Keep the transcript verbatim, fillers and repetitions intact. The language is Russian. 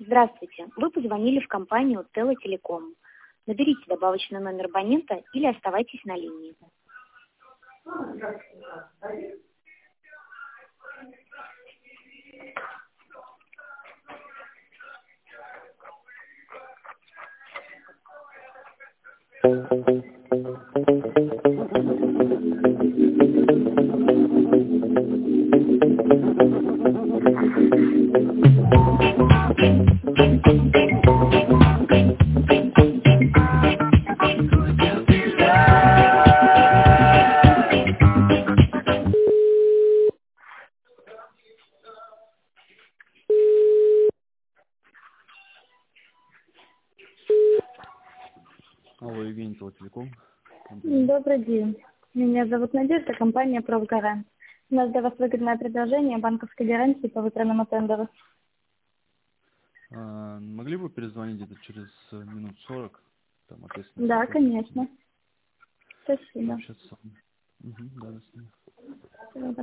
Здравствуйте. Вы позвонили в компанию Телетелеком. Наберите добавочный номер абонента или оставайтесь на линии. Алло, Евгений, Телетелеком. Добрый день. Меня зовут Надежда, компания «Профгарант». У нас для вас выгодное предложение банковской гарантии по выбранному тендеру. А, могли бы перезвонить где-то через э, минут сорок? Там ответственный Да, сотрудник. конечно. Спасибо. Общаться с вами. Угу, да, до свидания. Всего доброго.